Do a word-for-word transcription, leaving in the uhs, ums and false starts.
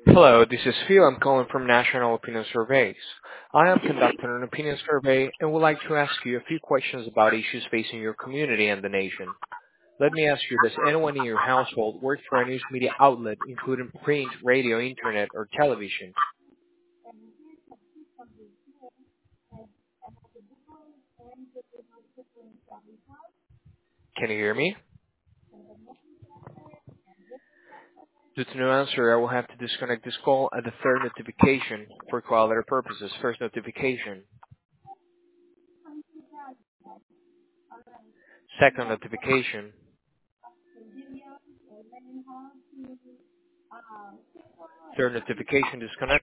Hello, this is Phil. I'm calling from National Opinion Surveys. I am conducting an opinion survey and would like to ask you a few questions about issues facing your community and the nation. Let me ask you, does anyone in your household work for a news media outlet, including print, radio, internet, or television? Can you hear me? Due to no answer, I will have to disconnect this call at the third notification for quality purposes. First notification, second notification, third notification, disconnect.